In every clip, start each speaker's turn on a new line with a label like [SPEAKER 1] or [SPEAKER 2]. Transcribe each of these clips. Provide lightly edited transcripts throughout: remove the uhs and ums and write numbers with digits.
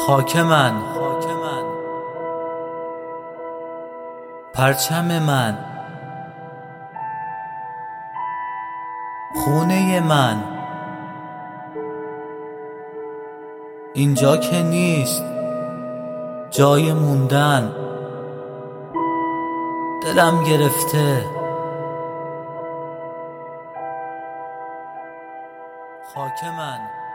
[SPEAKER 1] خاک من، پرچم من، خونه من، اینجا که نیست جای موندن. دلم گرفته خاک من،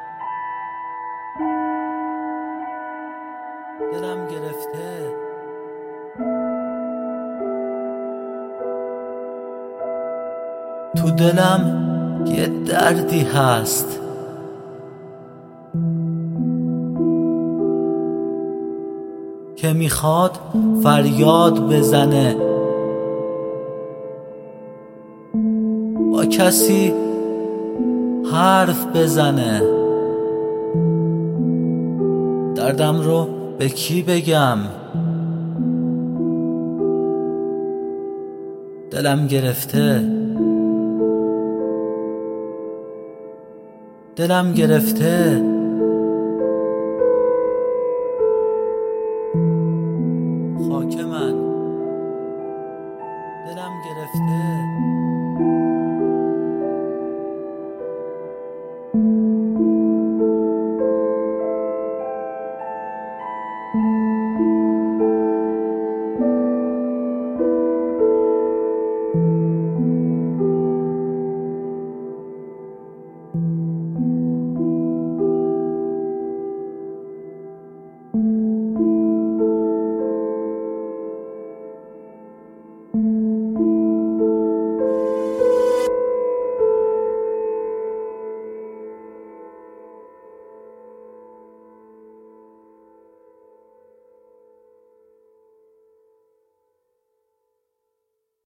[SPEAKER 1] دلم گرفته تو دلم یه دردی هست که میخواد فریاد بزنه، با کسی حرف بزنه. دردم رو به کی بگم؟ دلم گرفته، دلم گرفته خاک من، دلم گرفته